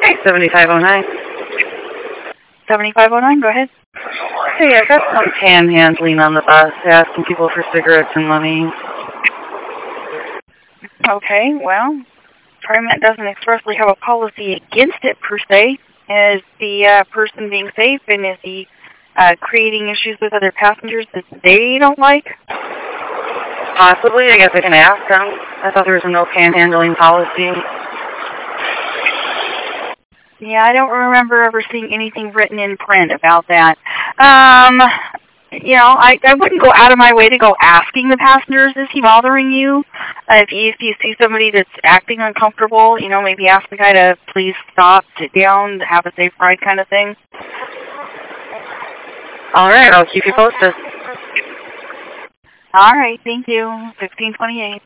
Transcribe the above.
Okay, 7509. 7509, go ahead. Hey, I got some panhandling on the bus, asking people for cigarettes and money. Okay, well, TriMet doesn't expressly have a policy against it per se. Is the person being safe, and is he creating issues with other passengers that they don't like? Possibly, I guess I can ask them. I thought there was a no panhandling policy. Yeah, I don't remember ever seeing anything written in print about that. You know, I wouldn't go out of my way to go asking the passengers, is he bothering you? If you see somebody that's acting uncomfortable, you know, maybe ask the guy to please stop, sit down, have a safe ride kind of thing. All right, I'll keep you posted. All right, thank you. 1628.